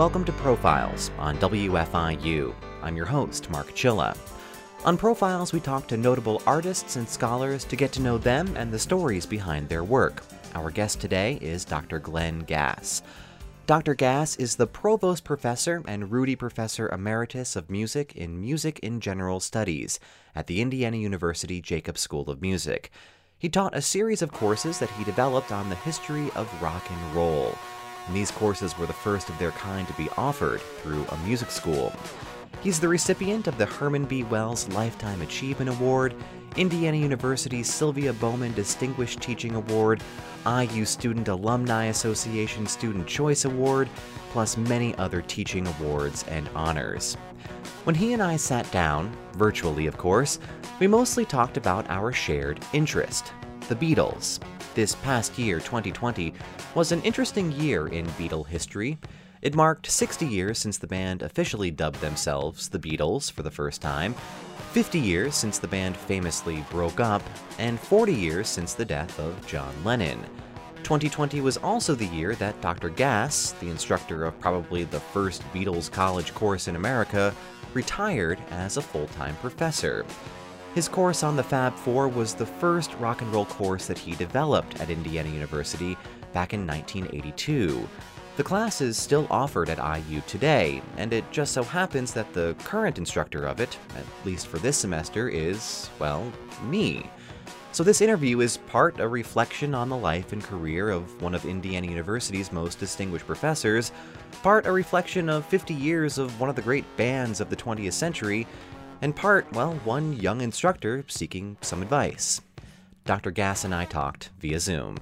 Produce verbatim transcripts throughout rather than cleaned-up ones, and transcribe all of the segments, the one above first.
Welcome to Profiles on W F I U. I'm your host, Mark Chilla. On Profiles, we talk to notable artists and scholars to get to know them and the stories behind their work. Our guest today is Doctor Glenn Gass. Doctor Gass is the Provost Professor and Rudy Professor Emeritus of Music in Music in General Studies at the Indiana University Jacobs School of Music. He taught a series of courses that he developed on the history of rock and roll. And these courses were the first of their kind to be offered through a music school. He's the recipient of the Herman B. Wells Lifetime Achievement Award, Indiana University's Sylvia Bowman Distinguished Teaching Award, I U Student Alumni Association Student Choice Award, plus many other teaching awards and honors. When he and I sat down, virtually of course, we mostly talked about our shared interest, the Beatles. This past year, twenty twenty, was an interesting year in Beatle history. It marked sixty years since the band officially dubbed themselves the Beatles for the first time, fifty years since the band famously broke up, and forty years since the death of John Lennon. twenty twenty was also the year that Doctor Gass, the instructor of probably the first Beatles college course in America, retired as a full-time professor. His course on the Fab Four was the first rock and roll course that he developed at Indiana University back in nineteen eighty-two. The class is still offered at I U today, and it just so happens that the current instructor of it, at least for this semester, is, well, me. So this interview is part a reflection on the life and career of one of Indiana University's most distinguished professors, part a reflection of fifty years of one of the great bands of the twentieth century, and part, well, one young instructor seeking some advice. Doctor Gass and I talked via Zoom.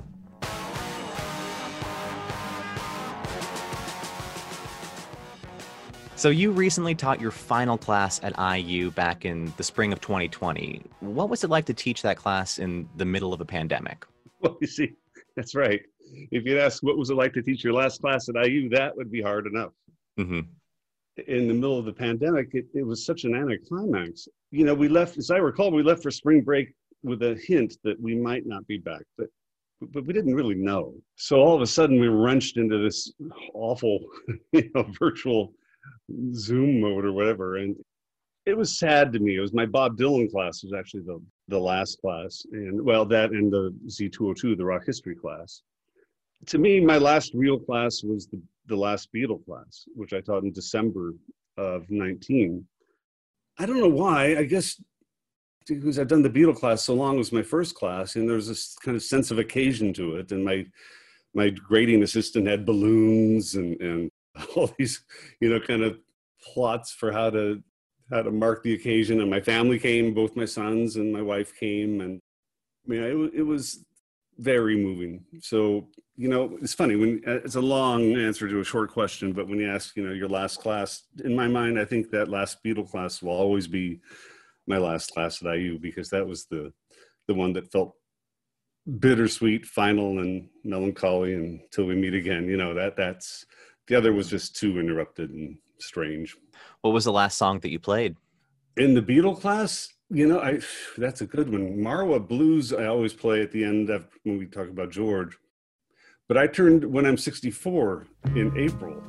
So you recently taught your final class at I U back in the spring of twenty twenty. What was it like to teach that class in the middle of a pandemic? Well, you see, that's right. If you'd ask what was it like to teach your last class at I U, that would be hard enough. Mm-hmm. In the middle of the pandemic, it, it was such an anticlimax. You know, we left, as I recall, we left for spring break with a hint that we might not be back, but but we didn't really know. So all of a sudden, we were wrenched into this awful, you know, virtual Zoom mode or whatever, and it was sad to me. It was my Bob Dylan class was actually the the last class, and well, that and the Z two oh two, the rock history class. To me, my last real class was the the last Beatle class, which I taught in December of nineteen. I don't know why. I guess because I've done the Beatle class so long, it was my first class, and there's this kind of sense of occasion to it. And my my grading assistant had balloons and and all these, you know, kind of plots for how to how to mark the occasion. And my family came, both my sons and my wife came, and I mean, it, it was very moving. So, you know, it's funny when it's a long answer to a short question, but when you ask, you know, your last class, in my mind, I think that last Beatle class will always be my last class at I U, because that was the the one that felt bittersweet, final, and melancholy until we meet again. You know, that that's the other was just too interrupted and strange. What was the last song that you played? In the Beatle class, you know, I that's a good one. Marwa Blues, I always play at the end of when we talk about George. But I turned when I'm sixty-four in April.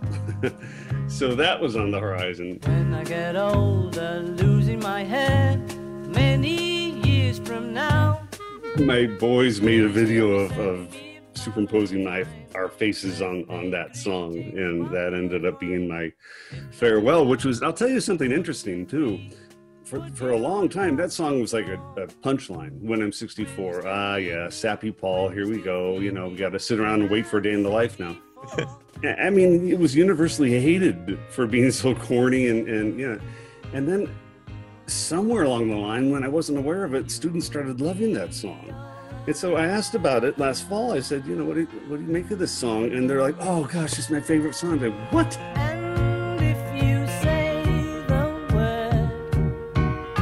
So that was on the horizon. When I get older, losing my head, many years from now. My boys made a video of, of superimposing my our faces on on that song, and that ended up being my farewell, which was, I'll tell you something interesting too. For for a long time, that song was like a, a punchline. When I'm sixty-four, ah yeah, Sappy Paul, here we go. You know, we got to sit around and wait for a day in the life now. I mean, it was universally hated for being so corny, and and yeah, and then somewhere along the line, when I wasn't aware of it, students started loving that song. And so I asked about it last fall. I said, you know, what do you, what do you make of this song? And they're like, oh gosh, it's my favorite song. I'm like, what? And if you say the word,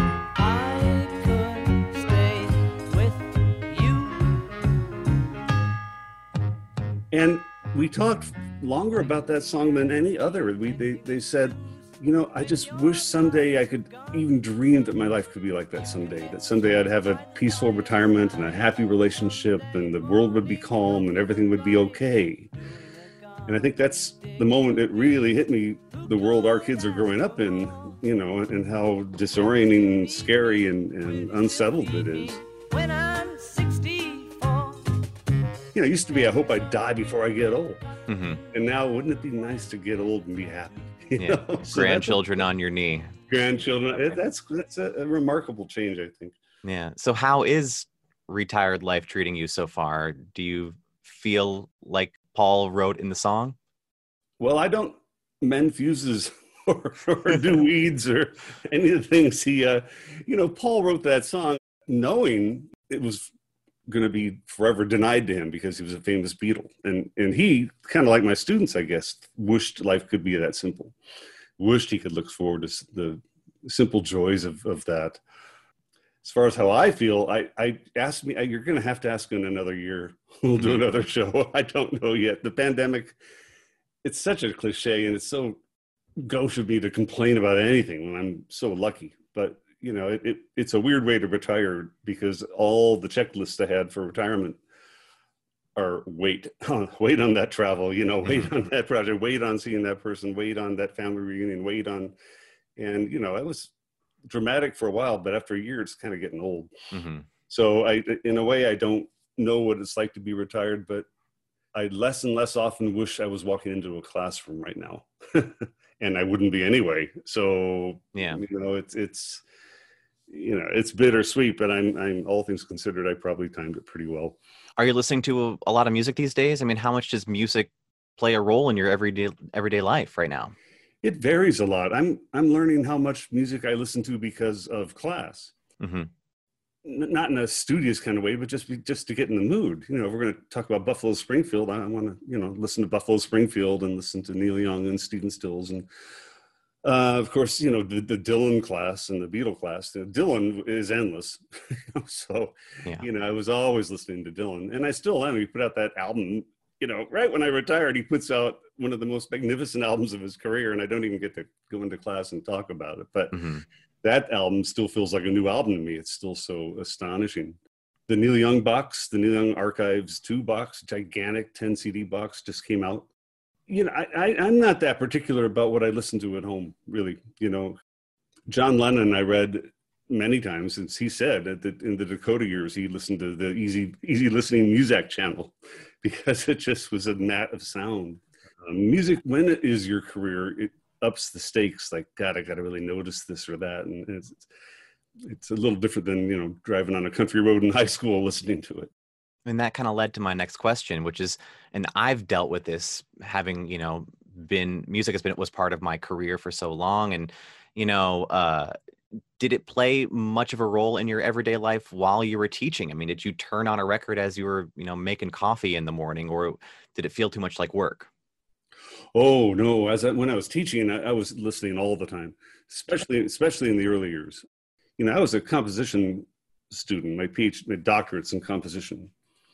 I could stay with you. And we talked longer about that song than any other. We they, they said, you know, I just wish someday I could even dream that my life could be like that someday, that someday I'd have a peaceful retirement and a happy relationship and the world would be calm and everything would be okay. And I think that's the moment it really hit me, the world our kids are growing up in, you know, and how disorienting, scary, and, and unsettled it is. When I'm sixty-four. You know, it used to be, I hope I die before I get old. Mm-hmm. And now, wouldn't it be nice to get old and be happy? You Yeah, know? So grandchildren on your knee. Grandchildren, it- that's, that's a, a remarkable change, I think. Yeah. So how is retired life treating you so far? Do you feel like Paul wrote in the song? Well, I don't mend fuses or, or do weeds or any of the things he, uh, you know, Paul wrote that song knowing it was going to be forever denied to him because he was a famous Beatle. And, and he, kind of like my students, I guess, wished life could be that simple. Wished he could look forward to the simple joys of, of that. As far as how I feel, I, I asked me, you're going to have to ask in another year. We'll do another show. I don't know yet. The pandemic, it's such a cliche, and it's so gauche of me to complain about anything when I'm so lucky. But, you know, it, it it's a weird way to retire because all the checklists I had for retirement are wait, wait on that travel, you know, wait on that project, wait on seeing that person, wait on that family reunion, wait on, and, you know, I was dramatic for a while, but after a year, it's kind of getting old. Mm-hmm. So I, in a way, I don't know what it's like to be retired, but I less and less often wish I was walking into a classroom right now, and I wouldn't be anyway. So, yeah, you know, it's, it's, you know, it's bittersweet, but I'm, I'm all things considered, I probably timed it pretty well. Are you listening to a, a lot of music these days? I mean, how much does music play a role in your everyday, everyday life right now? It varies a lot. I'm I'm learning how much music I listen to because of class. Mm-hmm. N- not in a studious kind of way, but just be, just to get in the mood. You know, if we're going to talk about Buffalo Springfield, I want to, you know, listen to Buffalo Springfield and listen to Neil Young and Stephen Stills. And uh, of course, you know, the, the Dylan class and the Beatle class. The Dylan is endless. So, yeah. You know, I was always listening to Dylan, and I still am. He put out that album, you know, right when I retired, he puts out one of the most magnificent albums of his career, and I don't even get to go into class and talk about it. But mm-hmm. that album still feels like a new album to me. It's still so astonishing. The Neil Young box, the Neil Young Archives two box, gigantic ten C D box just came out. You know, I, I, I'm not that particular about what I listen to at home, really. You know, John Lennon, I read many times, since he said that in the Dakota years, he listened to the easy, easy listening music channel because it just was a gnat of sound. Um, music, when it is your career, it ups the stakes. Like, God, I got to really notice this or that. And it's, it's a little different than, you know, driving on a country road in high school listening to it. And that kind of led to my next question, which is, and I've dealt with this having, you know, been, music has been, was part of my career for so long. And, you know, uh, did it play much of a role in your everyday life while you were teaching? I mean, did you turn on a record as you were, you know, making coffee in the morning, or did it feel too much like work? Oh, no. As I, when I was teaching, I, I was listening all the time, especially, especially in the early years. You know, I was a composition student, my PhD, my doctorates in composition.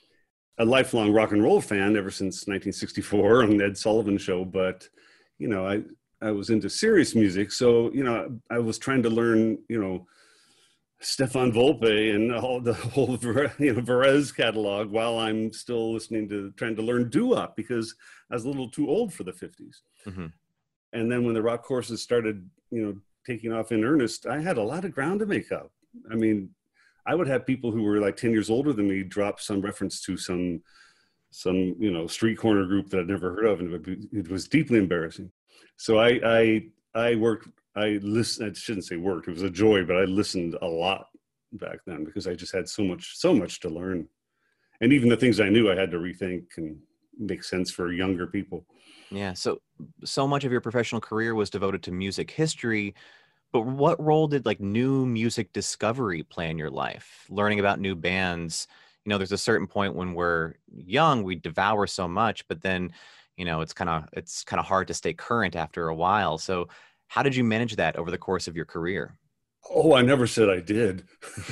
A lifelong rock and roll fan ever since nineteen sixty-four on the Ed Sullivan Show. But, you know, I, I was into serious music. So, you know, I was trying to learn, you know, Stefan Volpe and all the whole, you know, Varese catalog while I'm still listening to, trying to learn doo-wop because I was a little too old for the fifties. Mm-hmm. And then when the rock courses started, you know, taking off in earnest, I had a lot of ground to make up. I mean, I would have people who were like ten years older than me drop some reference to some, some, you know, street corner group that I'd never heard of. And it, would be, it was deeply embarrassing. So I, I, I worked, I listened, I shouldn't say worked, it was a joy, but I listened a lot back then because I just had so much, so much to learn. And even the things I knew I had to rethink and make sense for younger people. Yeah. So, so much of your professional career was devoted to music history, but what role did like new music discovery play in your life? Learning about new bands, you know, there's a certain point when we're young, we devour so much, but then, you know, it's kind of, it's kind of hard to stay current after a while. So how did you manage that over the course of your career? Oh, I never said I did.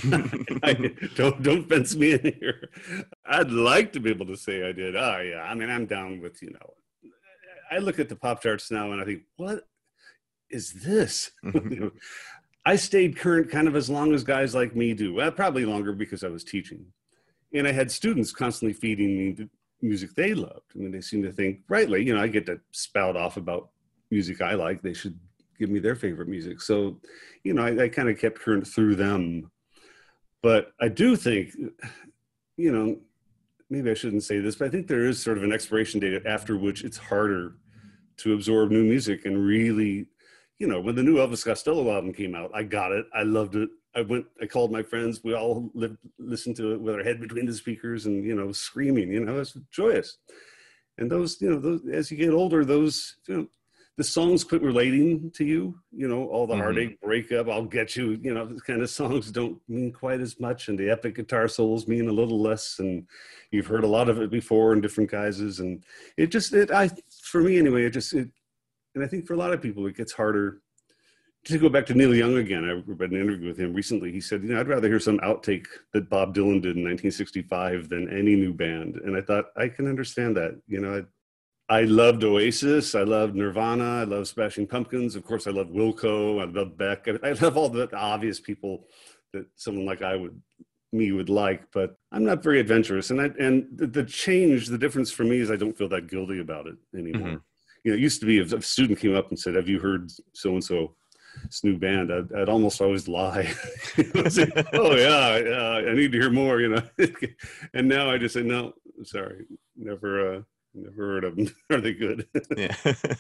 I, don't don't fence me in here. I'd like to be able to say I did. Oh, yeah. I mean, I'm down with, you know, I look at the pop charts now and I think, what is this? You know, I stayed current kind of as long as guys like me do. Well, probably longer because I was teaching. And I had students constantly feeding me, music they loved. I mean, they seem to think rightly, you know, I get to spout off about music I like. They should give me their favorite music. So, you know, I, I kind of kept current through them. But I do think, you know, maybe I shouldn't say this, but I think there is sort of an expiration date after which it's harder to absorb new music and really, you know, when the new Elvis Costello album came out, I got it. I loved it. I went, I called my friends. We all lived, listened to it with our head between the speakers and, you know, screaming, you know, it's joyous. And those, you know, those, as you get older, those, you know, the songs quit relating to you, you know, all the mm-hmm. heartache, breakup, I'll get you, you know, kind of songs don't mean quite as much. And the epic guitar solos mean a little less. And you've heard a lot of it before in different guises. And it just, it, I, for me anyway, it just, it, and I think for a lot of people, it gets harder. To go back to Neil Young again, I read an interview with him recently. He said, you know, I'd rather hear some outtake that Bob Dylan did in nineteen sixty-five than any new band. And I thought, I can understand that. You know, I, I loved Oasis. I loved Nirvana. I love Smashing Pumpkins. Of course, I love Wilco. I love Beck. I, I love all the obvious people that someone like I would, me would like, but I'm not very adventurous. And I, and the, the change, the difference for me is I don't feel that guilty about it anymore. Mm-hmm. You know, it used to be if a student came up and said, have you heard so-and-so? This new band, I'd, I'd almost always lie. Say, oh yeah, uh, I need to hear more, you know. And now I just say, no, sorry, never, uh, never heard of them. Are they good? Yeah.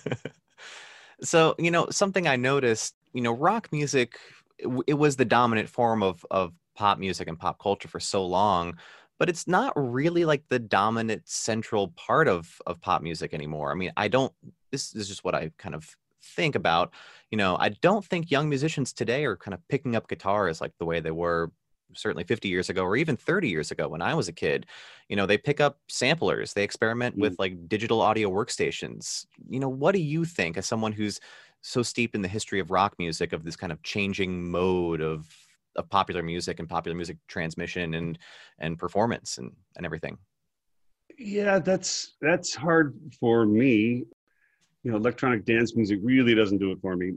So, you know, something I noticed, you know, rock music, it, it was the dominant form of of pop music and pop culture for so long, but it's not really like the dominant central part of of pop music anymore. I mean, I don't. This is just what I kind of think about. You know, I don't think young musicians today are kind of picking up guitars like the way they were certainly fifty years ago or even thirty years ago when I was a kid. You know, they pick up samplers, they experiment mm. with like digital audio workstations. You know, what do you think as someone who's so steeped in the history of rock music, of this kind of changing mode of of popular music and popular music transmission and and performance and, and everything? Yeah, that's that's hard for me. You know, electronic dance music really doesn't do it for me.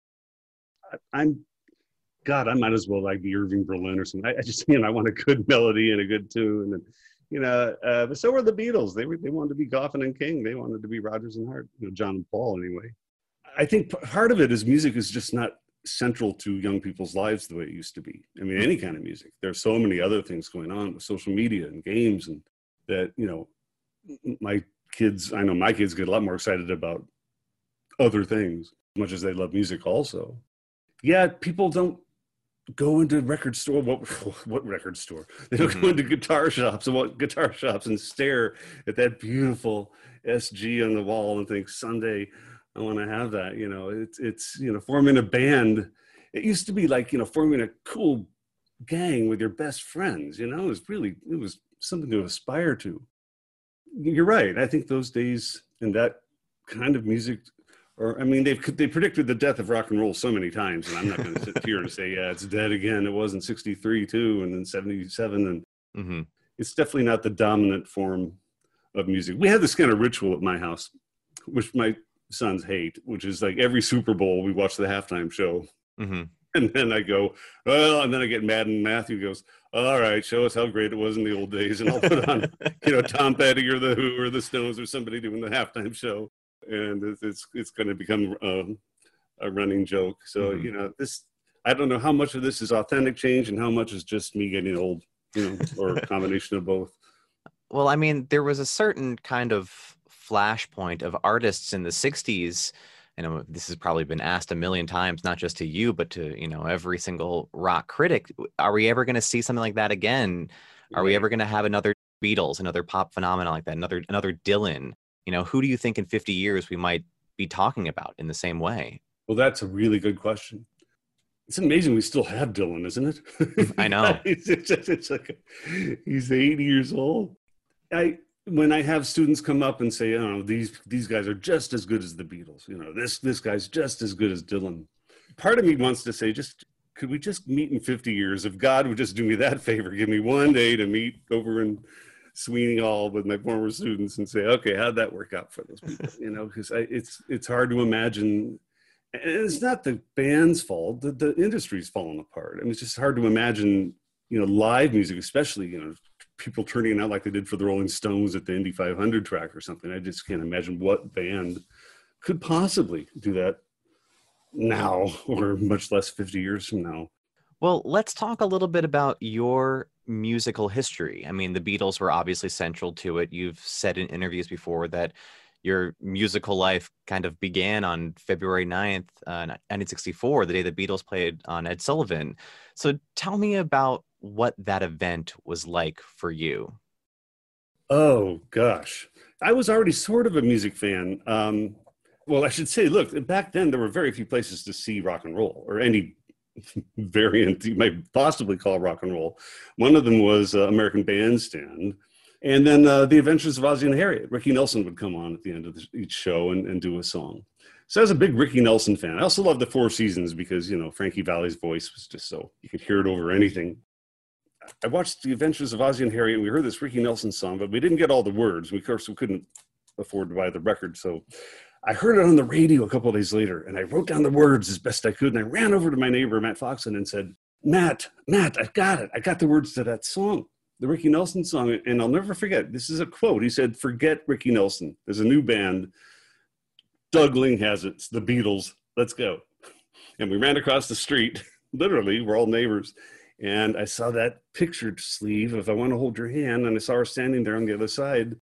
I, I'm, God, I might as well like be Irving Berlin or something. I, I just, you know, I want a good melody and a good tune. And, you know, uh, but so were the Beatles. They were, they wanted to be Goffin and King. They wanted to be Rodgers and Hart, you know, John and Paul anyway. I think part of it is music is just not central to young people's lives the way it used to be. I mean, any kind of music. There's so many other things going on with social media and games, and that, you know, my kids, I know my kids get a lot more excited about other things, as much as they love music also. Yeah, people don't go into record store. What what record store? They don't mm-hmm. go into guitar shops and what guitar shops and stare at that beautiful S G on the wall and think, someday I want to have that. You know, it's it's you know, forming a band. It used to be like, you know, forming a cool gang with your best friends. You know, it was really, it was something to aspire to. You're right. I think those days and that kind of music. Or, I mean, they've they predicted the death of rock and roll so many times, and I'm not going to sit here and say, yeah, it's dead again. It was in sixty-three, too, and then seventy-seven. And mm-hmm. It's definitely not the dominant form of music. We have this kind of ritual at my house, which my sons hate, which is like every Super Bowl, we watch the halftime show. Mm-hmm. And then I go, well, and then I get mad, and Matthew goes, all right, show us how great it was in the old days. And I'll put on, you know, Tom Petty or the Who or the Stones or somebody doing the halftime show. And it's it's, it's going to become um, a running joke. So, mm-hmm. you know, this, I don't know how much of this is authentic change and how much is just me getting old, you know, or a combination of both. Well, I mean, there was a certain kind of flashpoint of artists in the sixties. And this has probably been asked a million times, not just to you, but to, you know, every single rock critic. Are we ever going to see something like that again? Are we ever going to have another Beatles, another pop phenomenon like that, another another Dylan? You know, who do you think in fifty years we might be talking about in the same way? Well, that's a really good question. It's amazing we still have Dylan, isn't it? I know. it's, it's, it's like a, he's eighty years old. I when I have students come up and say, oh, these these guys are just as good as the Beatles. You know, this this guy's just as good as Dylan. Part of me wants to say, just could we just meet in fifty years? If God would just do me that favor, give me one day to meet over in Sweeney Hall with my former students and say, okay, how'd that work out for those people? You know, because it's it's hard to imagine, and it's not the band's fault, the, the industry's falling apart. I mean, it's just hard to imagine, you know, live music, especially, you know, people turning out like they did for the Rolling Stones at the Indy five hundred track or something. I just can't imagine what band could possibly do that now, or much less fifty years from now. Well, let's talk a little bit about your musical history. I mean, the Beatles were obviously central to it. You've said in interviews before that your musical life kind of began on February ninth, uh, nineteen sixty-four, the day the Beatles played on Ed Sullivan. So tell me about what that event was like for you. Oh, gosh. I was already sort of a music fan. Um, well, I should say, look, back then there were very few places to see rock and roll, or any variant you might possibly call rock and roll. One of them was uh, American Bandstand. And then uh, The Adventures of Ozzie and Harriet. Ricky Nelson would come on at the end of the, each show and, and do a song. So I was a big Ricky Nelson fan. I also loved the Four Seasons because, you know, Frankie Valli's voice was just so, you could hear it over anything. I watched The Adventures of Ozzie and Harriet, and we heard this Ricky Nelson song, but we didn't get all the words. We, of course, we couldn't afford to buy the record. So I heard it on the radio a couple of days later, and I wrote down the words as best I could, and I ran over to my neighbor, Matt Foxon, and said, Matt, Matt, I got it. I got the words to that song, the Ricky Nelson song, and I'll never forget. This is a quote. He said, forget Ricky Nelson. There's a new band. Doug Ling has it. It's the Beatles. Let's go. And we ran across the street. Literally, we're all neighbors. And I saw that pictured sleeve of I Want to Hold Your Hand, and I saw her standing there on the other side.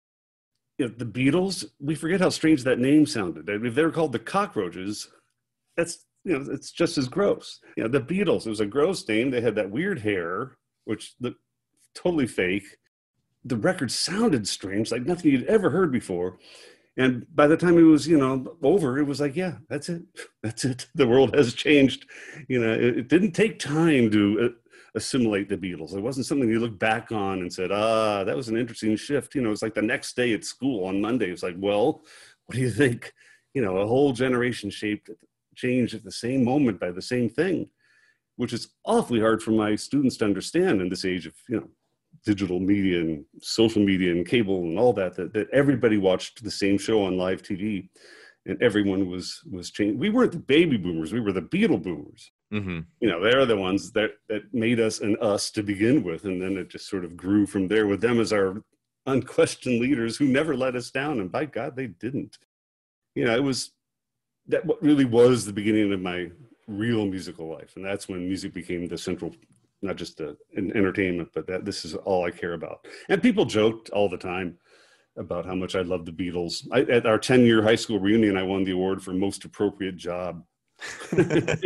You know, the Beatles, we forget how strange that name sounded. If they were called the Cockroaches, that's, you know, it's just as gross. You know, the Beatles, it was a gross name. They had that weird hair, which looked totally fake. The record sounded strange, like nothing you'd ever heard before. And by the time it was, you know, over, it was like, yeah, that's it. That's it. The world has changed. You know, it, it didn't take time to uh, assimilate the Beatles. It wasn't something you look back on and said, ah, that was an interesting shift. You know, it's like the next day at school on Monday. It's like, well, what do you think? You know, a whole generation shaped, changed at the same moment by the same thing, which is awfully hard for my students to understand in this age of, you know, digital media and social media and cable and all that, that, that everybody watched the same show on live T V and everyone was, was changed. We weren't the baby boomers. We were the Beatle boomers. Mm-hmm. You know, they're the ones that, that made us an us to begin with. And then it just sort of grew from there with them as our unquestioned leaders who never let us down. And by God, they didn't. You know, it was, that what really was the beginning of my real musical life. And that's when music became the central, not just a, an entertainment, but that this is all I care about. And people joked all the time about how much I love the Beatles. I, at our ten-year high school reunion, I won the award for most appropriate job. uh,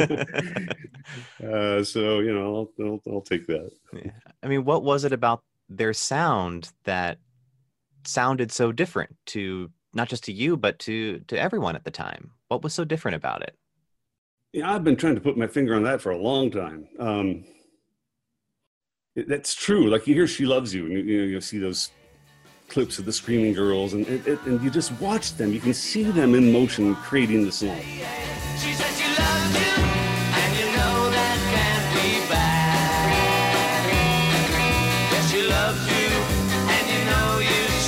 so, you know, I'll, I'll, I'll take that. Yeah. I mean, what was it about their sound that sounded so different to, not just to you, but to, to everyone at the time? What was so different about it? Yeah, I've been trying to put my finger on that for a long time. Um, it, that's true. Like you hear She Loves You, and you, you know, you'll see those clips of the screaming girls, and, and, and you just watch them. You can see them in motion creating the song. She said she loves you, and you know that can't be bad. Yes, she loves you, and you know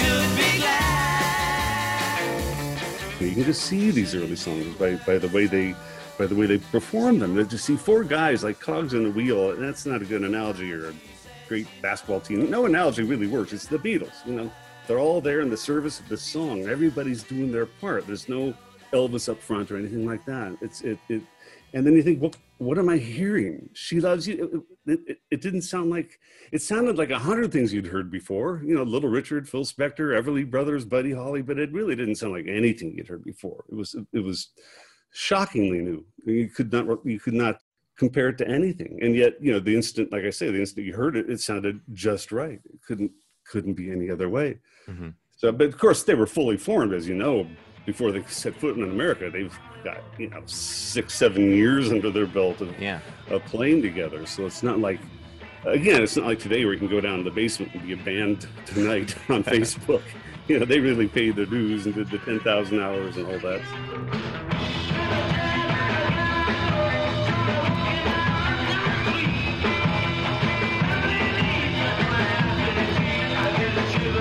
you should be glad. You can just see these early songs by, by the way they by the way they perform them. They just see four guys like cogs in a wheel, and that's not a good analogy or a great basketball team. No analogy really works. It's the Beatles, you know. They're all there in the service of the song. Everybody's doing their part. There's no Elvis up front or anything like that. It's it it, and then you think, what what am I hearing? She Loves You. It, it, it didn't sound like, it sounded like a hundred things you'd heard before. You know, Little Richard, Phil Spector, Everly Brothers, Buddy Holly, but it really didn't sound like anything you'd heard before. It was it was shockingly new. You could not you could not compare it to anything. And yet, you know, the instant, like I say, the instant you heard it, it sounded just right. It couldn't couldn't be any other way. Mm-hmm. So, but of course, they were fully formed, as you know, before they set foot in America. They've got, you know, six, seven years under their belt of, yeah. of playing together. So it's not like, again, it's not like today where you can go down to the basement and be a band tonight on Facebook. You know, they really paid their dues and did the ten thousand hours and all that.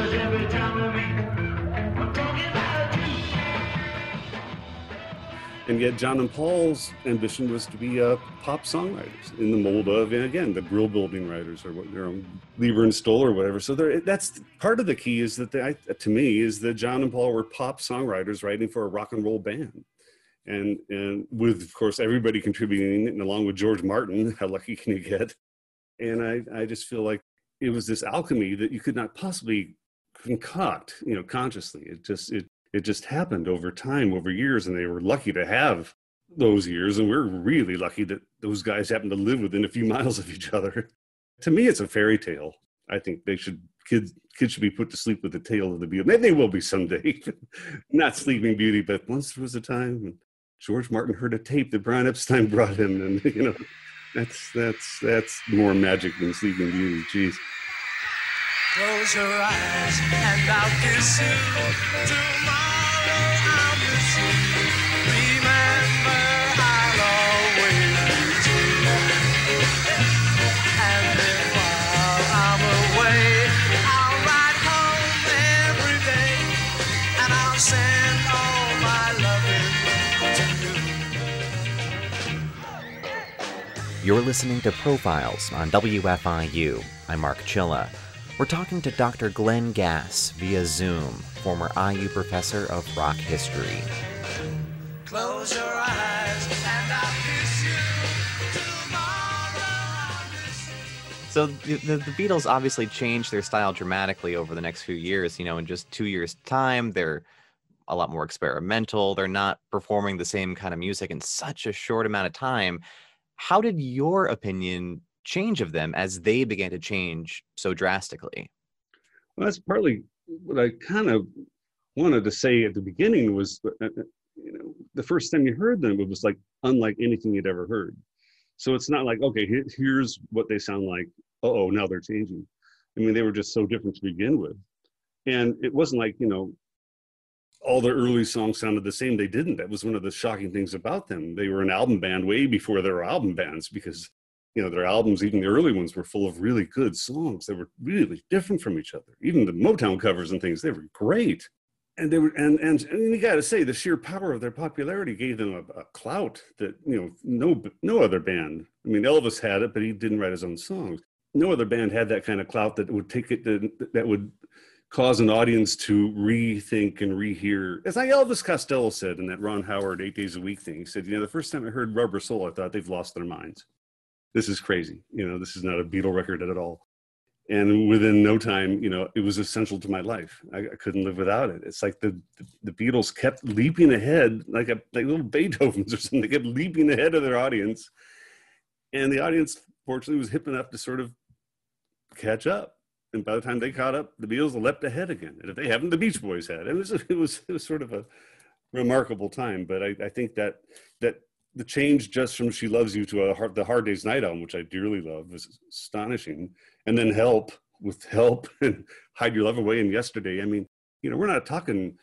And And yet John and Paul's ambition was to be uh, pop songwriters in the mold of, and again, the Brill Building writers or what, their own Leiber and Stoll or whatever. So that's part of the key is that, they, to me, is that John and Paul were pop songwriters writing for a rock and roll band. And, and with, of course, everybody contributing, and along with George Martin, how lucky can you get? And I, I just feel like it was this alchemy that you could not possibly concoct, you know, consciously. It just, it, It just happened over time, over years, and they were lucky to have those years. And we're really lucky that those guys happened to live within a few miles of each other. To me, it's a fairy tale. I think they should, kids, kids should be put to sleep with the tale of the Beatles. Maybe they will be someday. Not Sleeping Beauty, but once there was a time when George Martin heard a tape that Brian Epstein brought him, and you know, that's that's that's more magic than Sleeping Beauty. Jeez. Close your eyes and I'll kiss you. Tomorrow I'll miss you. Remember, I'll always be you. And then while I'm away, I'll ride home every day, and I'll send all my loving to you. You're listening to Profiles on W F I U. I'm Mark Chilla. We're talking to Doctor Glenn Gass via Zoom, former I U professor of rock history. Close your eyes and I'll kiss you. Tomorrow I'll miss you. So the, the, the Beatles obviously changed their style dramatically over the next few years. You know, in just two years' time, they're a lot more experimental. They're not performing the same kind of music in such a short amount of time. How did your opinion change of them as they began to change so drastically? Well, that's partly what I kind of wanted to say at the beginning was, uh, you know, the first time you heard them, it was like unlike anything you'd ever heard. So it's not like, okay, here, here's what they sound like. Uh-oh, now they're changing. I mean, they were just so different to begin with. And it wasn't like, you know, all the early songs sounded the same. They didn't. That was one of the shocking things about them. They were an album band way before there were album bands, because you know, their albums, even the early ones, were full of really good songs. They were really different from each other. Even the Motown covers and things, they were great. And they were, and and, and you got to say, the sheer power of their popularity gave them a, a clout that, you know, no no other band. I mean, Elvis had it, but he didn't write his own songs. No other band had that kind of clout that would take it, to, that would cause an audience to rethink and rehear. As like Elvis Costello said in that Ron Howard Eight Days a Week thing, he said, you know, the first time I heard Rubber Soul, I thought they've lost their minds. This is crazy. You know, this is not a Beatle record at all. And within no time, you know, it was essential to my life. I, I couldn't live without it. It's like the, the the Beatles kept leaping ahead, like a like little Beethovens or something. They kept leaping ahead of their audience. And the audience, fortunately, was hip enough to sort of catch up. And by the time they caught up, the Beatles leapt ahead again. And if they haven't, the Beach Boys had. It was it was it was sort of a remarkable time. But I, I think that that the change just from She Loves You to a hard, the Hard Day's Night album, which I dearly love, was astonishing. And then Help, with Help and Hide Your Love Away and Yesterday. I mean, you know, we're not talking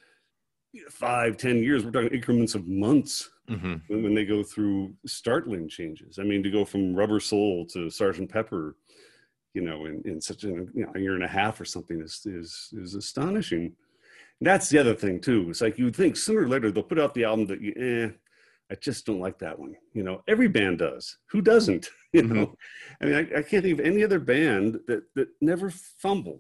five, ten years. We're talking increments of months mm-hmm. when, when they go through startling changes. I mean, to go from Rubber Soul to Sergeant Pepper, you know, in, in such a, you know, a year and a half or something is, is, is astonishing. And that's the other thing too. It's like, you would think sooner or later they'll put out the album that you, eh, I just don't like that one. You know, every band does. Who doesn't? You know, mm-hmm. I mean, I, I can't think of any other band that, that never fumbled.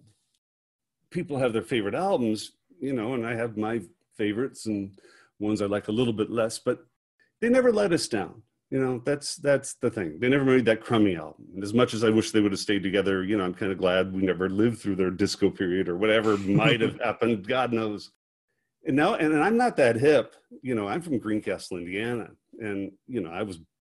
People have their favorite albums, you know, and I have my favorites and ones I like a little bit less, but they never let us down. You know, that's that's the thing. They never made that crummy album. And as much as I wish they would have stayed together, you know, I'm kind of glad we never lived through their disco period or whatever might have happened. God knows. And now, and I'm not that hip, you know, I'm from Greencastle, Indiana. And, you know, I was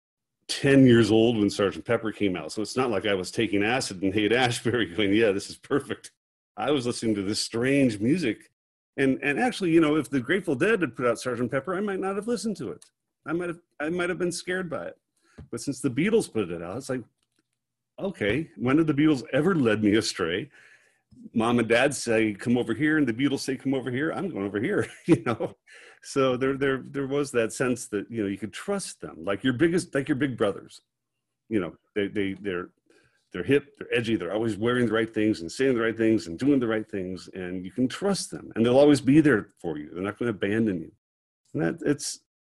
ten years old when Sergeant Pepper came out. So it's not like I was taking acid in Haight-Ashbury going, yeah, this is perfect. I was listening to this strange music. And and actually, you know, if the Grateful Dead had put out Sergeant Pepper, I might not have listened to it. I might have, I might have been scared by it. But since the Beatles put it out, it's like, okay, when did the Beatles ever lead me astray? Mom and Dad say, come over here, and the Beatles say, come over here. I'm going over here, you know? So there, there, there was that sense that, you know, you could trust them, like your biggest, like your big brothers, you know, they, they, they're, they're hip, they're edgy, they're always wearing the right things and saying the right things and doing the right things. And you can trust them, and they'll always be there for you. They're not going to abandon you. And that it's,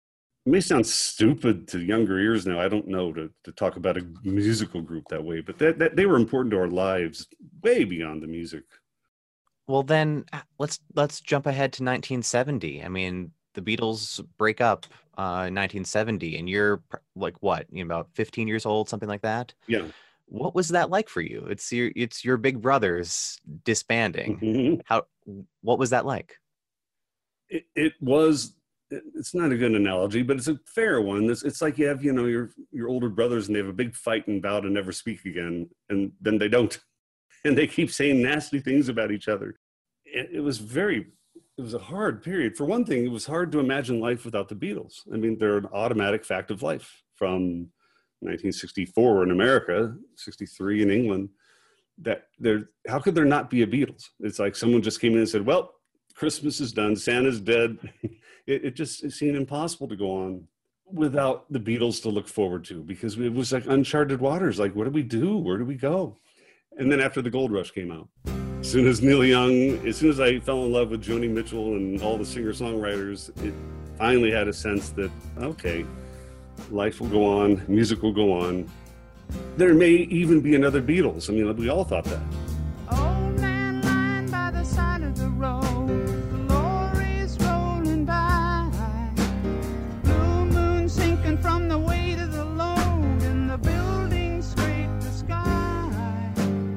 it may sound stupid to younger ears now. I don't know to, to talk about a musical group that way, but that, that they were important to our lives way beyond the music. Well, then let's let's jump ahead to nineteen seventy. I mean, the Beatles break up uh, in nineteen seventy, and you're like what, you know, about fifteen years old, something like that. Yeah. What was that like for you? It's your it's your big brothers disbanding. Mm-hmm. How what was that like? It, it was. It's not a good analogy, but it's a fair one. It's, it's like you have, you know, your your older brothers, and they have a big fight and vow to never speak again, and then they don't, and they keep saying nasty things about each other. It, it was very, it was a hard period. For one thing, it was hard to imagine life without the Beatles. I mean, they're an automatic fact of life from nineteen sixty-four in America, sixty-three in England. That there, how could there not be a Beatles? It's like someone just came in and said, "Well, Christmas is done, Santa's dead." It, it just it seemed impossible to go on without the Beatles to look forward to, because it was like uncharted waters. Like, what do we do? Where do we go? And then after the Gold Rush came out, as soon as Neil Young, as soon as I fell in love with Joni Mitchell and all the singer-songwriters, it finally had a sense that, okay, life will go on, music will go on. There may even be another Beatles. I mean, we all thought that. Old man lying by the side of the road. From the weight of the load and the building scrape the sky.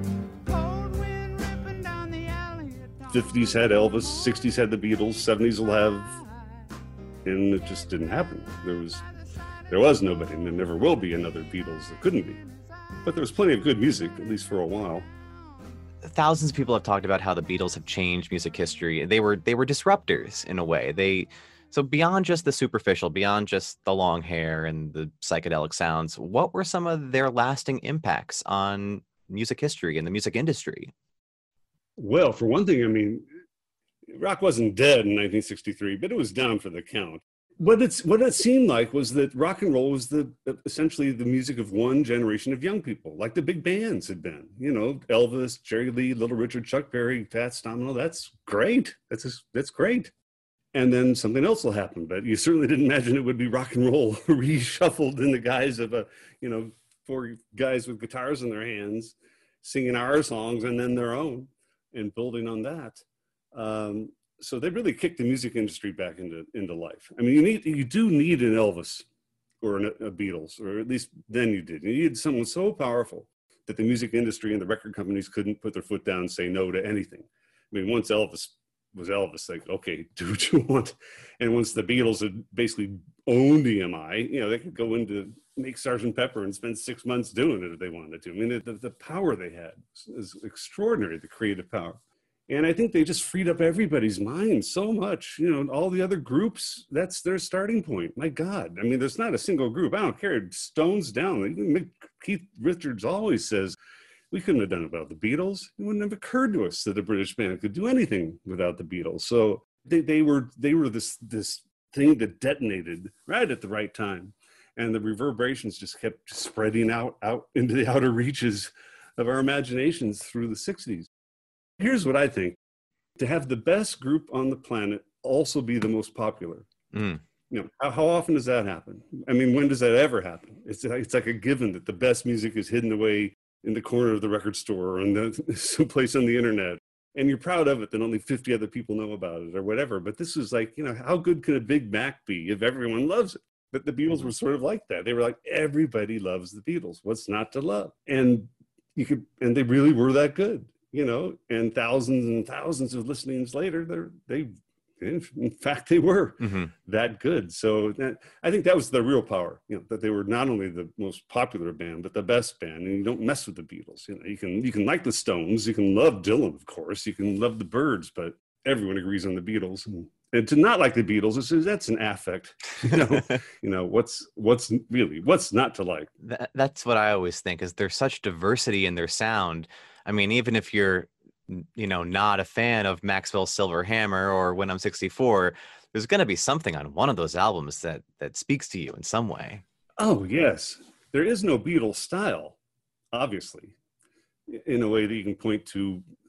Cold wind ripping down the alley. fifties had Elvis, sixties had the Beatles, seventies will have, and it just didn't happen. There was there was nobody, and there never will be another Beatles. There couldn't be. But there was plenty of good music, at least for a while. Thousands of people have talked about how the Beatles have changed music history. They were they were disruptors in a way. They So beyond just the superficial, beyond just the long hair and the psychedelic sounds, what were some of their lasting impacts on music history and the music industry? Well, for one thing, I mean, rock wasn't dead in nineteen sixty-three, but it was down for the count. What it's what it seemed like was that rock and roll was the essentially the music of one generation of young people, like the big bands had been. You know, Elvis, Jerry Lee, Little Richard, Chuck Berry, Fats Domino. That's great. That's just, that's great. And then something else will happen, but you certainly didn't imagine it would be rock and roll reshuffled in the guise of a, you know, four guys with guitars in their hands singing our songs and then their own and building on that. Um, so they really kicked the music industry back into, into life. I mean, you need, you do need an Elvis or an, a Beatles, or at least then you did. You needed someone so powerful that the music industry and the record companies couldn't put their foot down and say no to anything. I mean, once Elvis was Elvis, like, okay, do what you want. And once the Beatles had basically owned E M I, you know, they could go into make Sergeant Pepper and spend six months doing it if they wanted to. I mean, the, the power they had is extraordinary, the creative power. And I think they just freed up everybody's mind so much. You know, all the other groups, that's their starting point. My God. I mean, there's not a single group. I don't care. Stones down. Keith Richards always says, we couldn't have done it without the Beatles. It wouldn't have occurred to us that a British band could do anything without the Beatles. So they, they were they were this this thing that detonated right at the right time. And the reverberations just kept spreading out, out into the outer reaches of our imaginations through the sixties. Here's what I think. To have the best group on the planet also be the most popular. Mm. You know, how, how often does that happen? I mean, when does that ever happen? It's, it's like a given that the best music is hidden away in the corner of the record store or in the, someplace on the internet. And you're proud of it that only fifty other people know about it or whatever. But this is like, you know, how good could a Big Mac be if everyone loves it? But the Beatles were sort of like that. They were like, everybody loves the Beatles. What's not to love? And you could, and they really were that good, you know, and thousands and thousands of listenings later, they're, they, in fact, they were mm-hmm. that good. So that, I think that was the real power, you know, that they were not only the most popular band, but the best band. And you don't mess with the Beatles. You know, you can, you can like the Stones, you can love Dylan, of course, you can love the Byrds, but everyone agrees on the Beatles. And, and to not like the Beatles, is that's an affect. You know, you know what's what's really what's not to like. That, that's what I always think. Is there's such diversity in their sound. I mean, even if you're, you know, not a fan of Maxwell's Silver Hammer or When I'm sixty-four, there's going to be something on one of those albums that that speaks to you in some way. Oh yes, there is no Beatles style, obviously, in a way that you can point to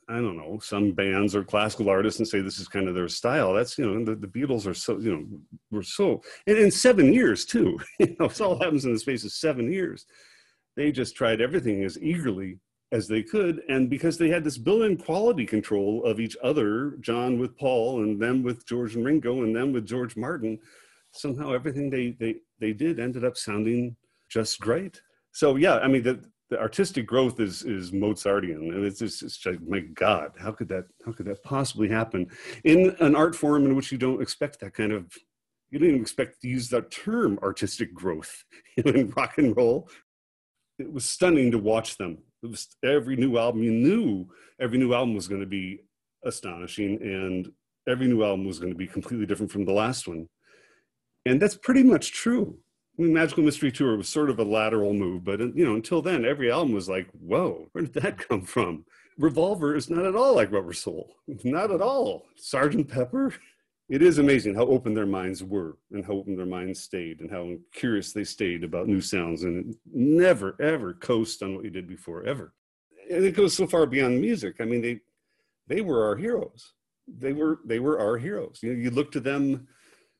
I don't know, some bands or classical artists and say this is kind of their style. That's, you know, the, the Beatles are so, you know, were so, and in seven years too, you know, it all happens in the space of seven years. They just tried everything as eagerly as they could. And because they had this built-in quality control of each other, John with Paul and then with George and Ringo and then with George Martin, somehow everything they, they, they did ended up sounding just great. So yeah, I mean, the, the artistic growth is is Mozartian, and it's just, it's like, my God, how could that how could that possibly happen in an art form in which you don't expect that kind of, you don't even expect to use that term artistic growth in rock and roll. It was stunning to watch them. It was every new album, you knew every new album was going to be astonishing, and every new album was going to be completely different from the last one, and that's pretty much true. I mean, Magical Mystery Tour was sort of a lateral move, but, you know, until then, every album was like, whoa, where did that come from? Revolver is not at all like Rubber Soul. Not at all. Sergeant Pepper. It is amazing how open their minds were and how open their minds stayed and how curious they stayed about new sounds, and never, ever coast on what you did before, ever. And it goes so far beyond music. I mean, they they were our heroes. They were, they were our heroes. You know, you look to them.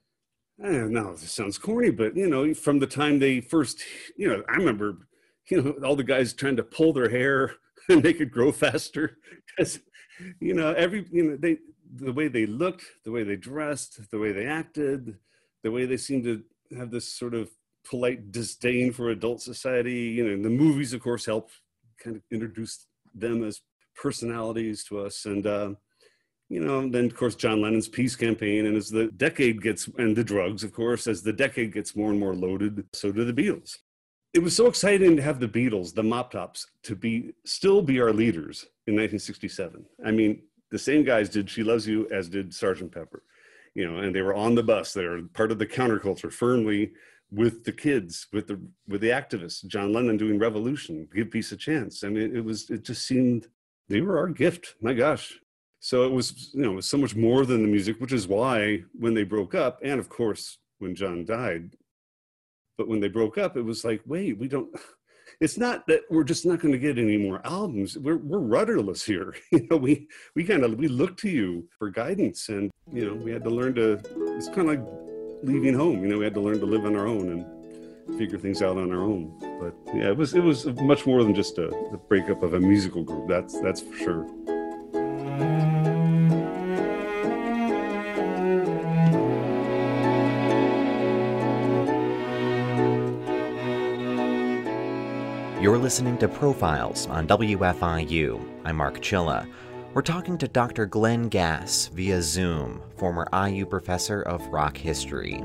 I don't know, this sounds corny, but, you know, from the time they first, you know, I remember, you know, all the guys trying to pull their hair and make it grow faster. Because, you know, every, you know, they, the way they looked, the way they dressed, the way they acted, the way they seemed to have this sort of polite disdain for adult society. You know, the movies, of course, helped kind of introduce them as personalities to us. And, uh, you know, then, of course, John Lennon's peace campaign. And as the decade gets, and the drugs, of course, as the decade gets more and more loaded, so do the Beatles. It was so exciting to have the Beatles, the Mop Tops, to be still be our leaders in nineteen sixty-seven. I mean, the same guys did She Loves You as did Sergeant Pepper, you know, and they were on the bus. They were part of the counterculture firmly with the kids, with the with the activists. John Lennon doing Revolution, Give Peace a Chance. I mean, it was, it just seemed, they were our gift. My gosh. So it was, you know, it was so much more than the music, which is why when they broke up, and of course, when John died, but when they broke up, it was like, wait, we don't, it's not that we're just not going to get any more albums. We're we're rudderless here. You know, we, we kind of, we look to you for guidance, and, you know, we had to learn to, it's kind of like leaving home. You know, we had to learn to live on our own and figure things out on our own. But yeah, it was, it was much more than just a, the breakup of a musical group. That's, that's for sure. You're listening to Profiles on W F I U. I'm Mark Chilla. We're talking to Doctor Glenn Gass via Zoom, former I U professor of rock history.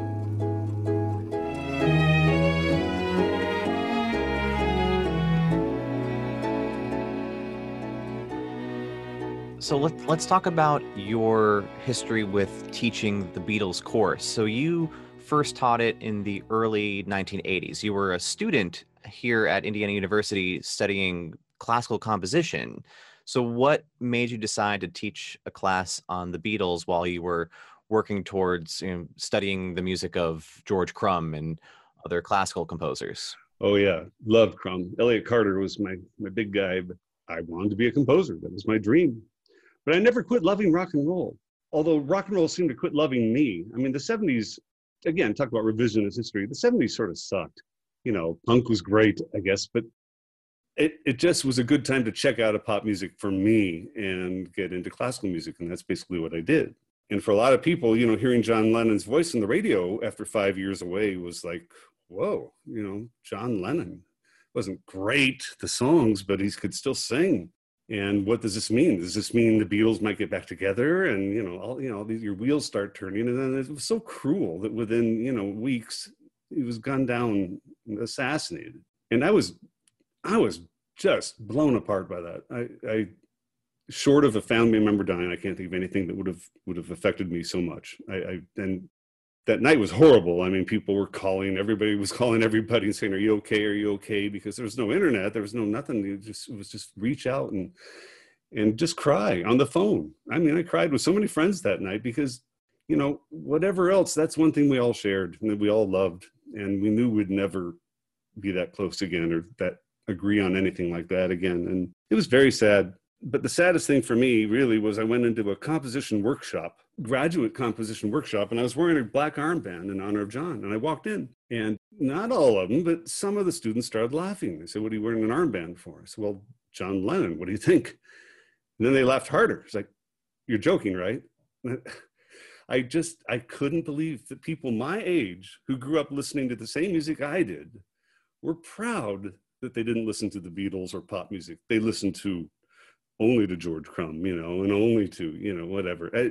So let, let's talk about your history with teaching the Beatles course. So you first taught it in the early nineteen eighties. You were a student here at Indiana University studying classical composition. So what made you decide to teach a class on the Beatles while you were working towards, you know, studying the music of George Crumb and other classical composers? Oh yeah, loved Crumb. Elliott Carter was my, my big guy, but I wanted to be a composer. That was my dream. But I never quit loving rock and roll, although rock and roll seemed to quit loving me. I mean, the seventies, again, talk about revisionist history, the seventies sort of sucked. You know, punk was great, I guess, but it, it just was a good time to check out a pop music for me and get into classical music. And that's basically what I did. And for a lot of people, you know, hearing John Lennon's voice on the radio after five years away was like, whoa, you know, John Lennon wasn't great, the songs, but he could still sing. And what does this mean? Does this mean the Beatles might get back together? And, you know, all, you know, these, your wheels start turning. And then it was so cruel that within, you know, weeks, he was gunned down, assassinated. And I was, I was just blown apart by that. I, I, short of a family member dying, I can't think of anything that would have, would have affected me so much. I, I, and that night was horrible. I mean, people were calling, everybody was calling everybody and saying, are you okay? Are you okay? Because there was no internet. There was no nothing. It just, it was just reach out and, and just cry on the phone. I mean, I cried with so many friends that night because, you know, whatever else, that's one thing we all shared and that we all loved. And we knew we'd never be that close again or that agree on anything like that again. And it was very sad. but the saddest thing for me really was I went into a composition workshop, graduate composition workshop, and I was wearing a black armband in honor of John. And I walked in, and not all of them, but some of the students started laughing. They said, "What are you wearing an armband for?" I said, "Well, John Lennon, what do you think?" And then they laughed harder. It's like, "You're joking, right?" I just, I couldn't believe that people my age who grew up listening to the same music I did were proud that they didn't listen to the Beatles or pop music. They listened to only to George Crumb, you know, and only to, you know, whatever, I,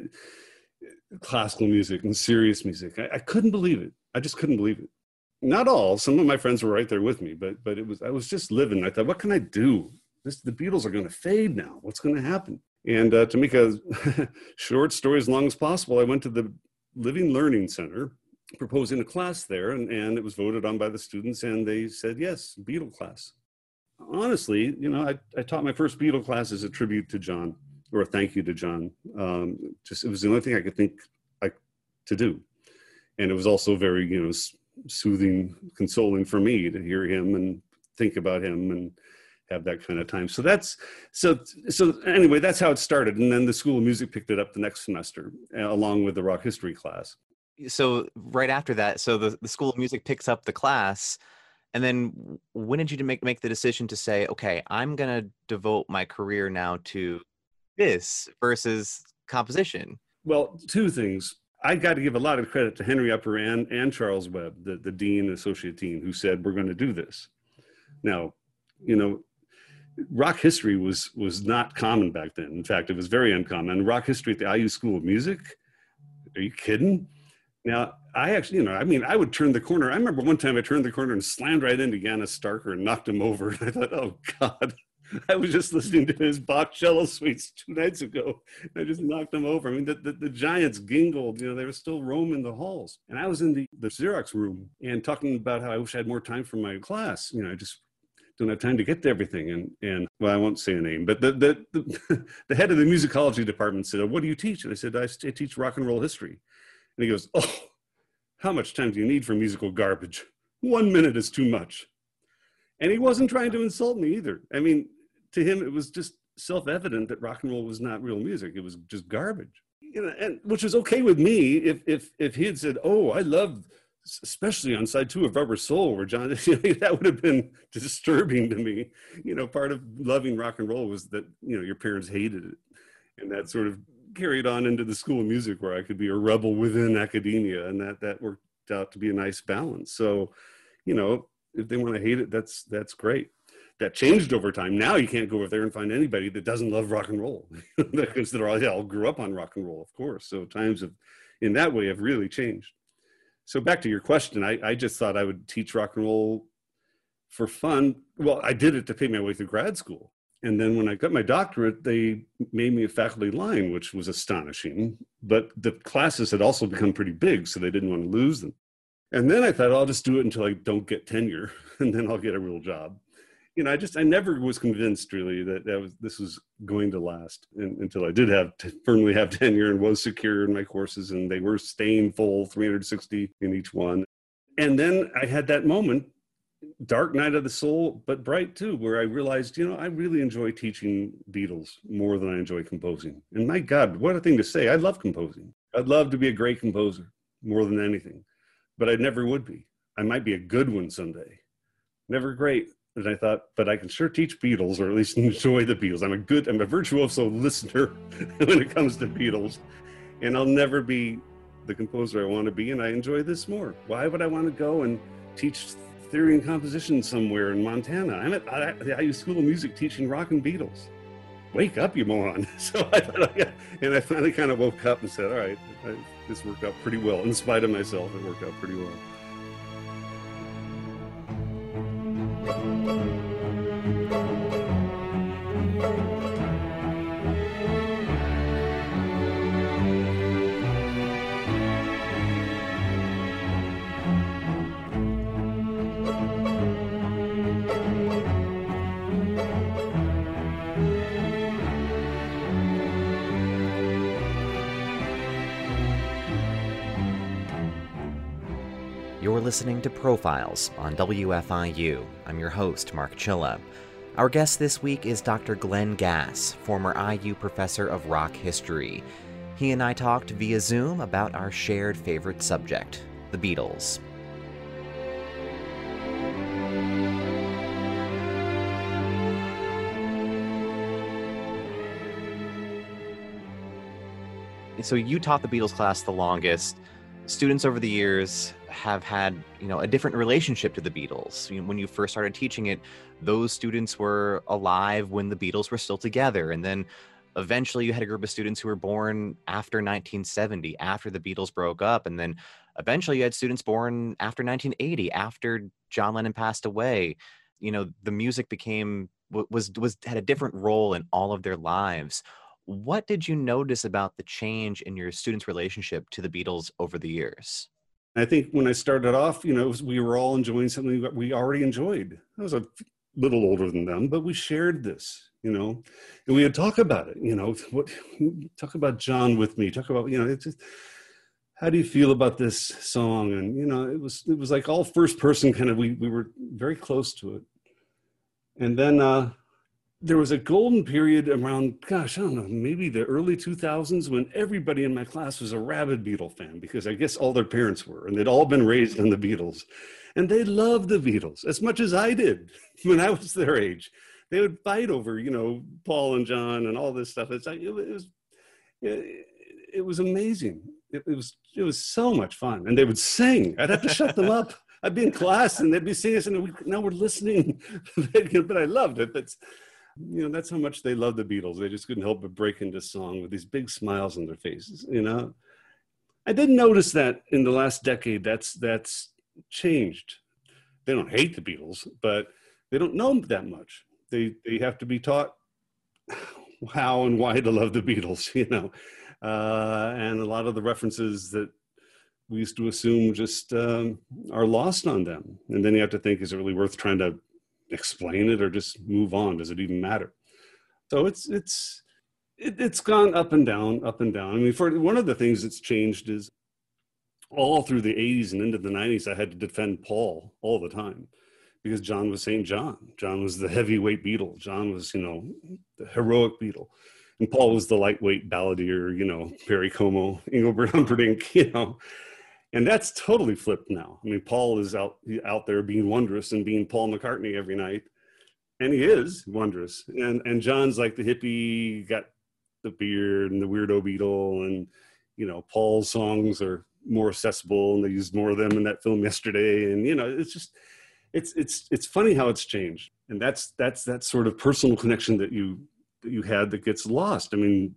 classical music and serious music. I, I couldn't believe it. I just couldn't believe it. Not all, some of my friends were right there with me, but but it was, I was just living. I thought, what can I do? This, the Beatles are going to fade now. What's going to happen? And uh, to make a short story as long as possible, I went to the Living Learning Center, proposing a class there, and, and it was voted on by the students, and they said, yes, Beatle class. Honestly, you know, I, I taught my first Beatle class as a tribute to John, or a thank you to John. Um, just, it was the only thing I could think I, to do. And it was also very, you know, soothing, consoling for me to hear him and think about him and have that kind of time. So that's, so, so anyway, that's how it started. And then the School of Music picked it up the next semester, uh, along with the rock history class. So right after that, so the, the School of Music picks up the class. And then when did you make, make the decision to say, okay, I'm going to devote my career now to this versus composition? Well, two things. I got to give a lot of credit to Henry Upper and, and Charles Webb, the, the dean and associate dean, who said, we're going to do this. Now, you know, rock history was was not common back then. In fact, it was very uncommon. Rock history at the I U School of Music? Are you kidding? Now, I actually, you know, I mean, I would turn the corner. I remember one time I turned the corner and slammed right into Janis Starker and knocked him over. And I thought, oh, God, I was just listening to his Bach cello suites two nights ago. I just knocked him over. I mean, the, the, the giants gingled, you know, they were still roaming the halls. And I was in the, the Xerox room and talking about how I wish I had more time for my class. You know, I just don't have time to get to everything. And, and well, I won't say a name, but the, the, the, the head of the musicology department said, oh, what do you teach? And I said, I teach rock and roll history. And he goes, oh, how much time do you need for musical garbage? One minute is too much. And he wasn't trying to insult me either. I mean, to him, it was just self-evident that rock and roll was not real music. It was just garbage. You know, and which was okay with me if if if he had said, oh, I love, especially on side two of Rubber Soul, where John, you know, that would have been disturbing to me. You know, part of loving rock and roll was that, you know, your parents hated it. And that sort of carried on into the School of Music, where I could be a rebel within academia, and that that worked out to be a nice balance. So, you know, if they want to hate it, that's that's great. That changed over time. Now you can't go over there and find anybody that doesn't love rock and roll, because they're all, they all grew up on rock and roll, of course. So times have, in that way, have really changed. So back to your question, I, I just thought I would teach rock and roll for fun. Well, I did it to pay my way through grad school. And then when I got my doctorate, they made me a faculty line, which was astonishing. But the classes had also become pretty big, so they didn't want to lose them. And then I thought, I'll just do it until I don't get tenure, and then I'll get a real job. You know, I just, I never was convinced really that, that was, this was going to last, and, until I did have, to firmly have tenure and was secure in my courses, and they were staying full, three hundred sixty in each one. And then I had that moment, dark night of the soul, but bright too, where I realized, you know, I really enjoy teaching Beatles more than I enjoy composing. And my God, what a thing to say. I love composing. I'd love to be a great composer more than anything, but I never would be. I might be a good one someday. Never great. And I thought, but I can sure teach Beatles, or at least enjoy the Beatles. I'm a good, I'm a virtuoso listener when it comes to Beatles, and I'll never be the composer I want to be, and I enjoy this more. Why would I want to go and teach theory and composition somewhere in Montana? I'm at the I U School of Music teaching rock and Beatles. Wake up, you moron. So I thought, and I finally kind of woke up and said, all right, I, this worked out pretty well. In spite of myself, it worked out pretty well. You're listening to Profiles on W F I U. I'm your host, Mark Chilla. Our guest this week is Doctor Glenn Gass, former I U professor of rock history. He and I talked via Zoom about our shared favorite subject, the Beatles. So you taught the Beatles class the longest. Students over the years have had, you know, a different relationship to the Beatles. You know, when you first started teaching it, those students were alive when the Beatles were still together. And then eventually you had a group of students who were born after nineteen seventy, after the Beatles broke up. And then eventually you had students born after nineteen eighty, after John Lennon passed away. You know, the music became, was, was, had a different role in all of their lives. What did you notice about the change in your students' relationship to the Beatles over the years? I think when I started off, you know, it was, we were all enjoying something that we already enjoyed. I was a little older than them, but we shared this, you know, and we would talk about it, you know, what, talk about John with me, talk about, you know, it's just, how do you feel about this song? And, you know, it was, it was like all first person kind of, we, we were very close to it. And then, uh, there was a golden period around, gosh, I don't know, maybe the early two thousands when everybody in my class was a rabid Beatle fan, because I guess all their parents were, and they'd all been raised on the Beatles. And they loved the Beatles as much as I did when I was their age. They would fight over, you know, Paul and John and all this stuff. It's like, it was, it, it was amazing. It, it was, it was so much fun. And they would sing. I'd have to shut them up. I'd be in class and they'd be singing, and we, now we're listening. But I loved it. That's, you know, that's how much they love the Beatles. They just couldn't help but break into song with these big smiles on their faces, you know. I did notice that in the last decade, that's that's changed. They don't hate the Beatles, but they don't know them that much. They they have to be taught how and why to love the Beatles, you know. Uh, and a lot of the references that we used to assume just um, are lost on them. And then you have to think, is it really worth trying to explain it or just move on? Does it even matter? So it's it's it, it's gone up and down, up and down. I mean, for one of the things that's changed is all through the eighties and into the nineties, I had to defend Paul all the time because John was Saint John. John was the heavyweight Beatle. John was, you know, the heroic Beatle. And Paul was the lightweight balladeer, you know, Perry Como, Engelbert Humperdinck, you know. And that's totally flipped now. I mean, Paul is out out there being wondrous and being Paul McCartney every night. And he is wondrous. And and John's like the hippie, got the beard and the weirdo Beatle. And, you know, Paul's songs are more accessible and they used more of them in that film yesterday. And, you know, it's just, it's it's it's funny how it's changed. And that's that's that sort of personal connection that you that you had that gets lost. I mean,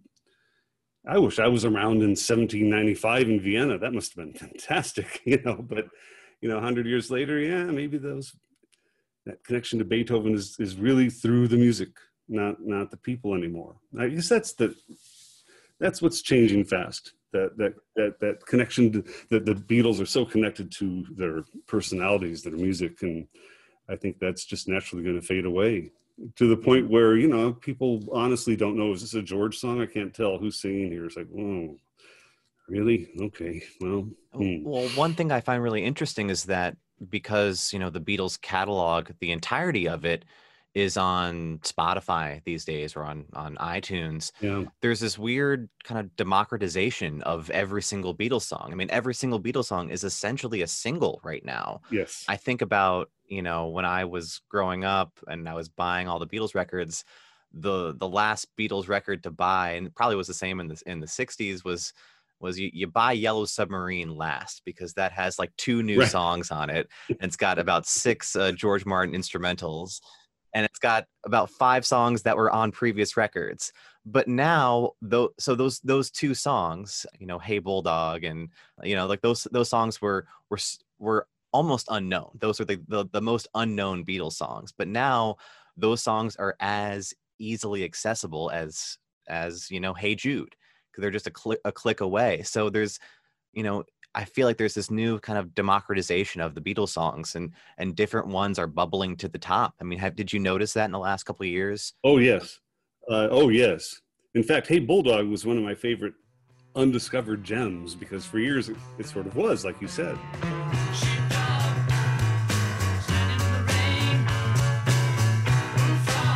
I wish I was around in seventeen ninety-five in Vienna. That must have been fantastic, you know, but, you know, a hundred years later, yeah, maybe those, that connection to Beethoven is, is really through the music, not, not the people anymore. I guess that's the, that's what's changing fast. That, that, that, that connection to, that the Beatles are so connected to their personalities, their music. And I think that's just naturally going to fade away. To the point where, you know, people honestly don't know, is this a George song? I can't tell who's singing here. It's like, oh, really? Okay, well. Hmm. Well, one thing I find really interesting is that because, you know, the Beatles catalog, the entirety of it is on Spotify these days or on, on iTunes. Yeah. There's this weird kind of democratization of every single Beatles song. I mean, every single Beatles song is essentially a single right now. Yes. I think about, you know, when I was growing up and I was buying all the Beatles records, the the last Beatles record to buy, and it probably was the same in the in the sixties, was was you, you buy Yellow Submarine last because that has like two new Right. songs on it. And it's got about six uh, George Martin instrumentals, and it's got about five songs that were on previous records. But now, though, so those those two songs, you know, Hey Bulldog, and you know, like those those songs were were were almost unknown. Those are the, the the most unknown Beatles songs. But now those songs are as easily accessible as as you know, Hey Jude, because they're just a click a click away. So there's, you know, I feel like there's this new kind of democratization of the Beatles songs, and and different ones are bubbling to the top. I mean, have, did you notice that in the last couple of years? Oh, yes. Uh, oh, yes. In fact, Hey Bulldog was one of my favorite undiscovered gems because for years it, it sort of was, like you said. Sheepdog, stand in the rain. Roof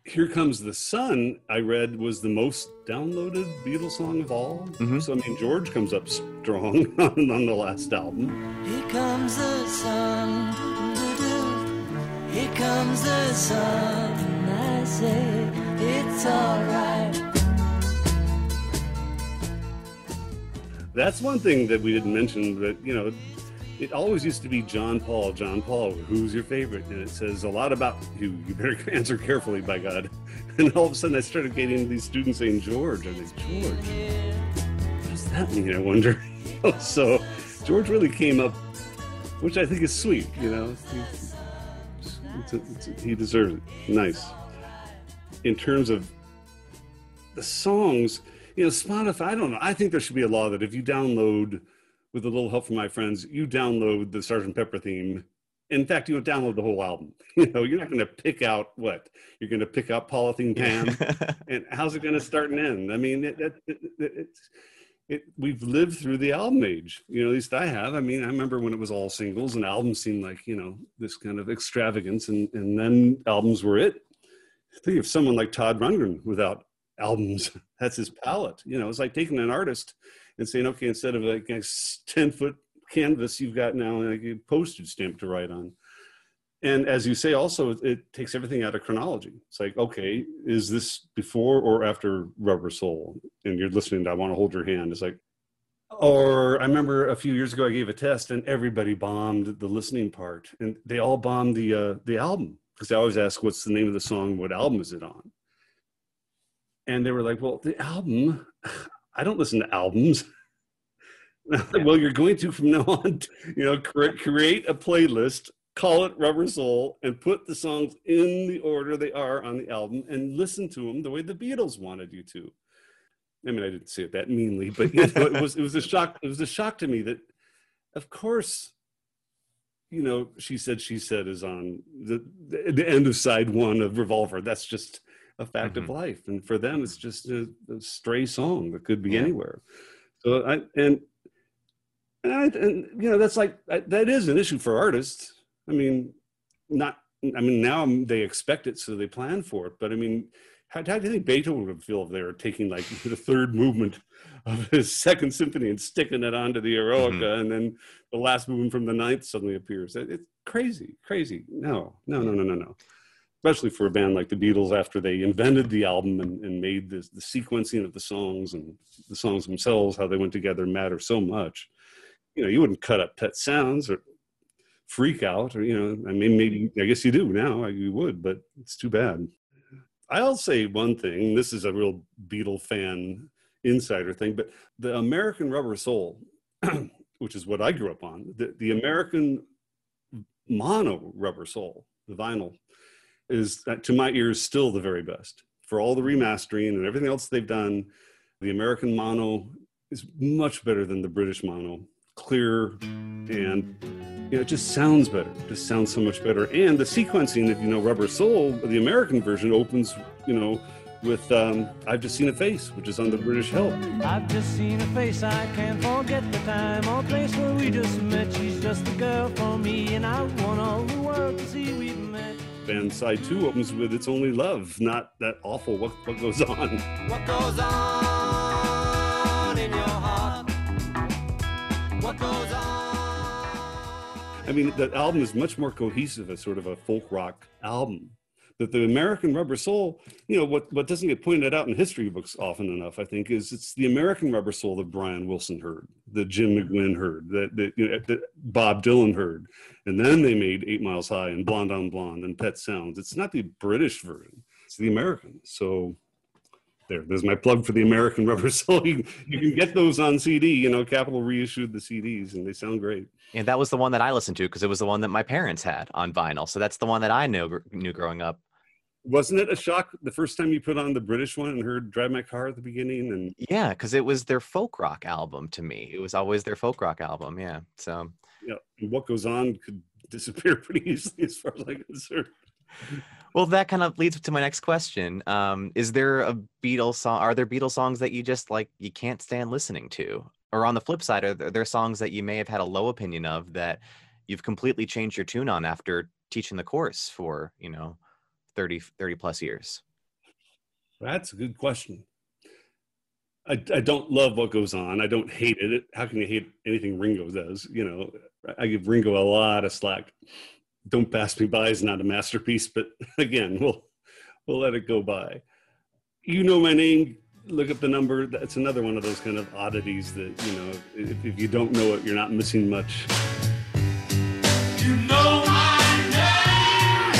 Here Comes the Sun, I read, was the most downloaded Beatles song of all. Mm-hmm. So, I mean, George comes up strong on, on the last album. Here comes the sun, doo-doo. Here comes the sun, I say, it's all right. That's one thing that we didn't mention, but, you know, it always used to be John Paul, John Paul, who's your favorite? And it says a lot about you. You better answer carefully, by God. And all of a sudden I started getting these students saying George. I think, George, what does that mean, I wonder? So George really came up, which I think is sweet, you know. It's, it's a, it's a, he deserves it. Nice. In terms of the songs, you know, Spotify, I don't know. I think there should be a law that if you download, with a little help from my friends, you download the Sergeant Pepper theme. In fact, you would download the whole album. You know, you're not going to pick out what? You're going to pick out Polythene Pam? And how's it going to start and end? I mean, it, it, it, it, it, we've lived through the album age. You know, at least I have. I mean, I remember when it was all singles and albums seemed like, you know, this kind of extravagance. And, and then albums were it. Think of someone like Todd Rundgren without albums. That's his palette. You know, it's like taking an artist and saying, okay, instead of like a ten foot canvas, you've got now like a postage stamp to write on. And as you say, also, it, it takes everything out of chronology. It's like, okay, is this before or after Rubber Soul? And you're listening to I Want to Hold Your Hand. It's like, or I remember a few years ago, I gave a test and everybody bombed the listening part. And they all bombed the uh, the album. Because they always ask, what's the name of the song? What album is it on? And they were like, well, the album, I don't listen to albums. Well, you're going to from now on, you know, create, create a playlist, call it Rubber Soul, and put the songs in the order they are on the album and listen to them the way the Beatles wanted you to. I mean, I didn't say it that meanly, but you know, it was it was a shock. It was a shock to me that, of course, you know, She Said, She Said is on the the end of side one of Revolver. That's just a fact mm-hmm. of life, and for them, it's just a, a stray song that could be yeah. anywhere. So I and. And, I, and, you know, that's like, that is an issue for artists. I mean, not, I mean, now they expect it, so they plan for it. But I mean, how, how do you think Beethoven would feel if they were taking like the third movement of his second symphony and sticking it onto the Eroica, mm-hmm. and then the last movement from the ninth suddenly appears? It, it's crazy, crazy. No, no, no, no, no, no. Especially for a band like the Beatles, after they invented the album and, and made this, the sequencing of the songs and the songs themselves, how they went together matter so much. You know, you wouldn't cut up Pet Sounds or Freak Out, or, you know, I mean, maybe, I guess you do now, you would, but it's too bad. I'll say one thing, this is a real Beatle fan insider thing, but the American Rubber Soul, which is what I grew up on, the, the American mono Rubber Soul, the vinyl, is, to my ears, still the very best. For all the remastering and everything else they've done, the American mono is much better than the British mono. Clearer, and you know, it just sounds better. It just sounds so much better. And the sequencing, if you know Rubber Soul, the American version opens, you know, with um, I've Just Seen a Face, which is on the British Help. I've just seen a face, I can't forget the time or place where we just met. She's just the girl for me, and I want all the world to see we've met. And side two opens with It's Only Love, not that awful What, what Goes On. What goes on in your heart? What goes on? I mean, the album is much more cohesive as sort of a folk rock album. That the American Rubber Soul, you know, what, what doesn't get pointed out in history books often enough, I think, is it's the American Rubber Soul that Brian Wilson heard, that Jim McGuinn heard, that, that, you know, that Bob Dylan heard. And then they made Eight Miles High and Blonde on Blonde and Pet Sounds. It's not the British version, it's the American. So there, there's my plug for the American Rubber Soul. You, you can get those on C D, you know, Capitol reissued the C Ds and they sound great. And that was the one that I listened to because it was the one that my parents had on vinyl. So that's the one that I knew, knew growing up. Wasn't it a shock the first time you put on the British one and heard Drive My Car at the beginning? And yeah, because it was their folk rock album to me. It was always their folk rock album. Yeah. So yeah, and What Goes On could disappear pretty easily as far as I'm concerned. Well, that kind of leads to my next question. Um, is there a Beatles song? Are there Beatles songs that you just like you can't stand listening to? Or on the flip side, are there songs that you may have had a low opinion of that you've completely changed your tune on after teaching the course for, you know, thirty, thirty plus years? That's a good question. I, I don't love What Goes On. I don't hate it. How can you hate anything Ringo does? You know, I give Ringo a lot of slack. Don't Pass Me By is not a masterpiece, but again, we'll we'll let it go by. You Know My Name, look up the number. That's another one of those kind of oddities that, you know, if, if you don't know it, you're not missing much. You know my name.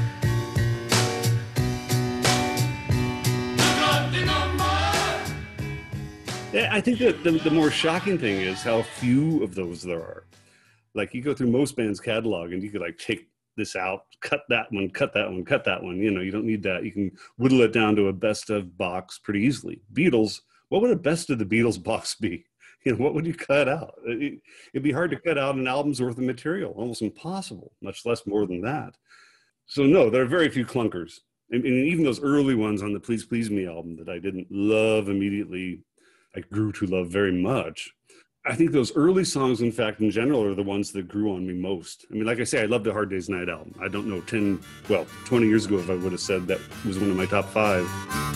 Look up the number. Yeah, I think that the, the more shocking thing is how few of those there are. Like, you go through most bands' catalog and you could like take this out, cut that one, cut that one, cut that one. You know, you don't need that. You can whittle it down to a best of box pretty easily. Beatles, what would a best of the Beatles box be? You know, what would you cut out? It, it'd be hard to cut out an album's worth of material, almost impossible, much less more than that. So no, there are very few clunkers. And, and even those early ones on the Please Please Me album that I didn't love immediately, I grew to love very much. I think those early songs, in fact, in general, are the ones that grew on me most. I mean, like I say, I love the Hard Day's Night album. I don't know ten, well, twenty years ago if I would have said that was one of my top five.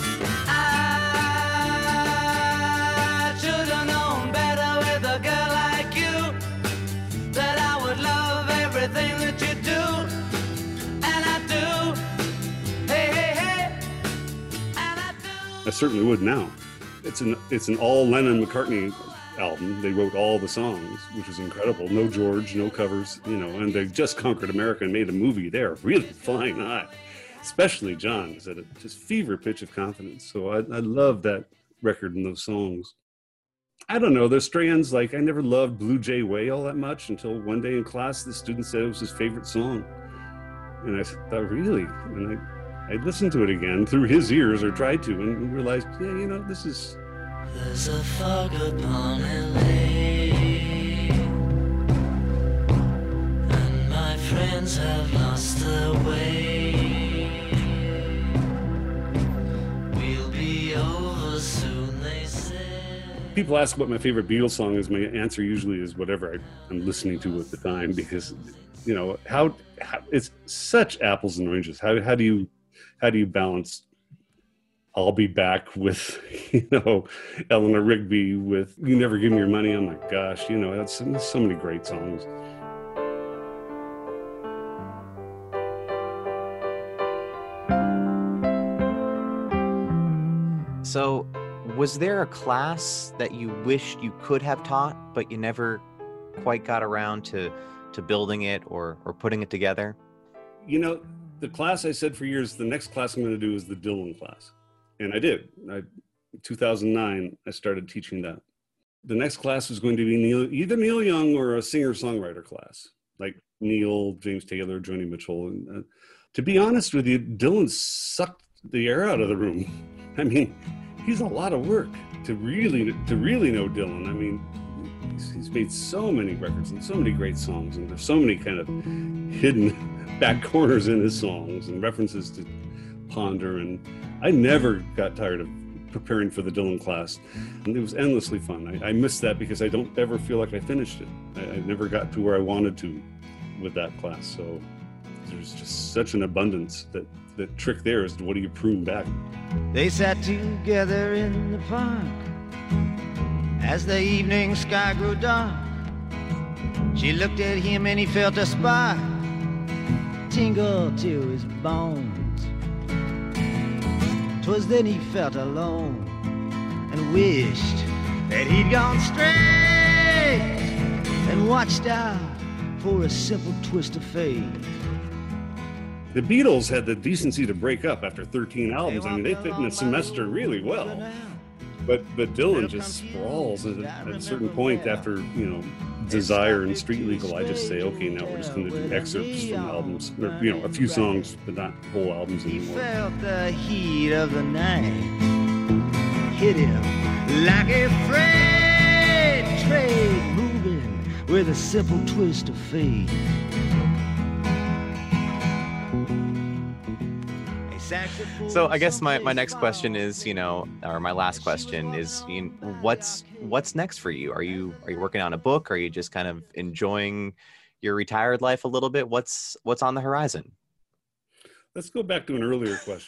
I should have known better with a girl like you, that I would love everything that you do, and I do. Hey, hey, hey, and I do. I certainly would now. It's an it's an all Lennon McCartney album. They wrote all the songs, which is incredible. No George, no covers, you know, and they just conquered America and made a movie there. Really flying high. Especially John is at a just fever pitch of confidence. So I, I love that record and those songs. I don't know, there's strands like I never loved Blue Jay Way all that much until one day in class the student said it was his favorite song. And I thought, really? And I, I listened to it again through his ears, or tried to, and realized, yeah, you know, this is... There's a fog upon L A, and my friends have lost their way. We'll be over soon, they say. People ask what my favorite Beatles song is. My answer usually is whatever I, I'm listening to at the time, because, you know, how, how it's such apples and oranges. How how do you how do you balance I'll Be Back with, you know, Eleanor Rigby, with You Never Give Me Your Money? Oh my gosh, you know, that's so, so many great songs. So, was there a class that you wished you could have taught, but you never quite got around to, to building it or, or putting it together? You know, the class I said for years, the next class I'm going to do is the Dylan class. And I did. I, two thousand nine, I started teaching that. The next class was going to be Neil, either Neil Young or a singer-songwriter class, like Neil, James Taylor, Joni Mitchell. And, uh, to be honest with you, Dylan sucked the air out of the room. I mean, he's a lot of work to really to really know Dylan. I mean, he's, he's made so many records and so many great songs, and there's so many kind of hidden back corners in his songs and references to ponder. And I never got tired of preparing for the Dylan class, and it was endlessly fun. I, I missed that because I don't ever feel like I finished it. I, I never got to where I wanted to with that class. So there's just such an abundance that the trick there is, what do you prune back? They sat together in the park as the evening sky grew dark. She looked at him and he felt a spark tingle to his bones. 'Twas then he felt alone and wished that he'd gone straight and watched out for a simple twist of fate. The Beatles had the decency to break up after thirteen albums. I mean, they fit in a semester really well. But but Dylan just sprawls at a, at a certain point after, you know, Desire and Street Legal. I just say, okay, now we're just going to do excerpts from albums, or, you know, a few songs, but not whole albums anymore. He felt the heat of the night hit him like a freight train moving with a simple twist of fate. So I guess my, my next question is, you know, or my last question is, you know, what's what's next for you? Are you are you working on a book? Are you just kind of enjoying your retired life a little bit? What's what's on the horizon? Let's go back to an earlier question.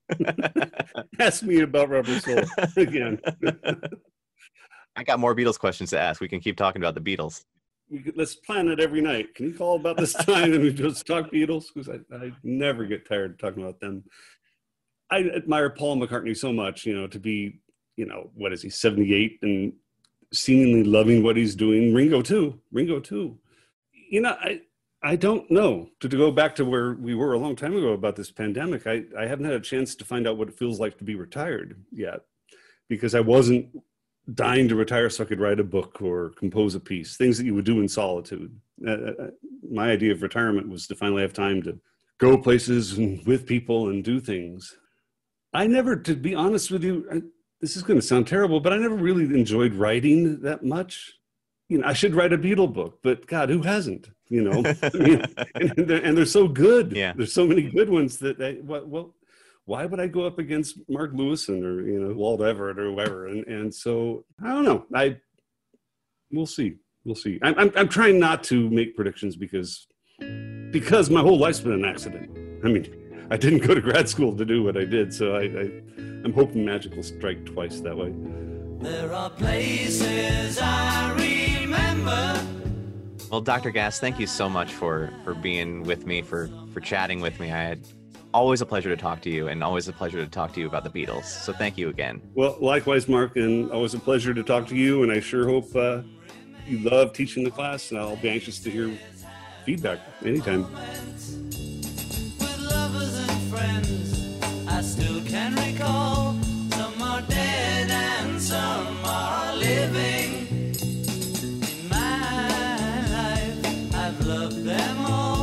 Ask me about Rubber Soul again. I got more Beatles questions to ask. We can keep talking about the Beatles. We could, let's plan it every night. Can you call about this time and we just talk Beatles? Because I, I never get tired of talking about them. I admire Paul McCartney so much, you know, to be, you know, what is he, seventy-eight and seemingly loving what he's doing. Ringo too. Ringo too. You know, I I don't know. To, to go back to where we were a long time ago about this pandemic, I, I haven't had a chance to find out what it feels like to be retired yet, because I wasn't dying to retire so I could write a book or compose a piece, things that you would do in solitude. Uh, my idea of retirement was to finally have time to go places and with people and do things. I never, to be honest with you, I, this is going to sound terrible, but I never really enjoyed writing that much. You know, I should write a Beatle book, but God, who hasn't? You know, I mean, and, they're, and they're so good. Yeah. There's so many good ones that, I, well, well, why would I go up against Mark Lewison or, you know, Walt Everett or whoever? And and so I don't know. I we'll see. We'll see. I'm I'm, I'm trying not to make predictions because because my whole life's been an accident. I mean, I didn't go to grad school to do what I did, so I, I I'm hoping magic will strike twice that way. There are places I remember. Well, Doctor Gass, thank you so much for for being with me, for for chatting with me. I had always a pleasure to talk to you, and always a pleasure to talk to you about the Beatles. So thank you again. Well, likewise, Mark, and always a pleasure to talk to you, and I sure hope uh, you love teaching the class, and I'll be anxious to hear feedback anytime. With lovers and friends, I still can recall. Some are dead and some are living. In my life, I've loved them all.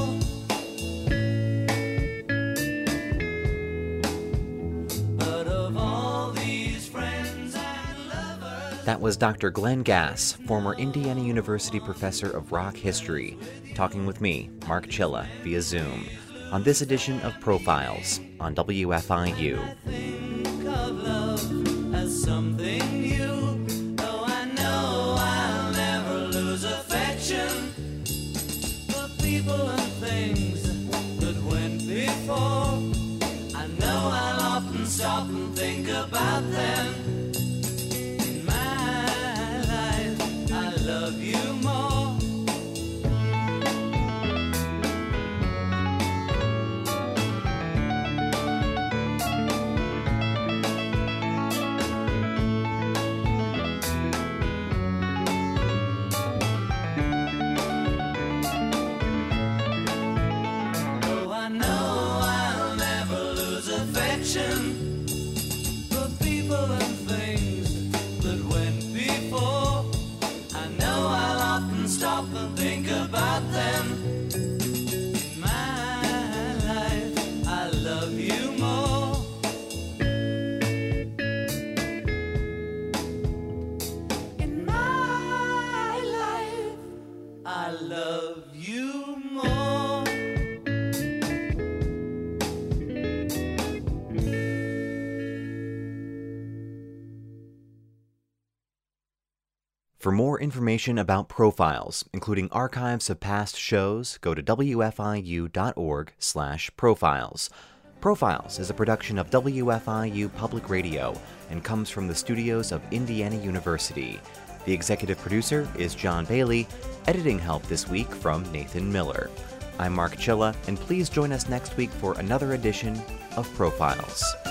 That was Doctor Glenn Gass, former Indiana University professor of rock history, talking with me, Mark Chilla, via Zoom, on this edition of Profiles on W F I U. Think of love as something new, though I know I'll never lose affection for people and things that went before. I know I'll often stop and think about them. Love you more. Oh, I know I'll never lose affection for people and things that went before. Stop and think about them. In my life, I love you more. In my life, I love you more. For more information about Profiles, including archives of past shows, go to W F I U dot org slash profiles. Profiles is a production of W F I U Public Radio and comes from the studios of Indiana University. The executive producer is John Bailey. Editing help this week from Nathan Miller. I'm Mark Chilla, and please join us next week for another edition of Profiles.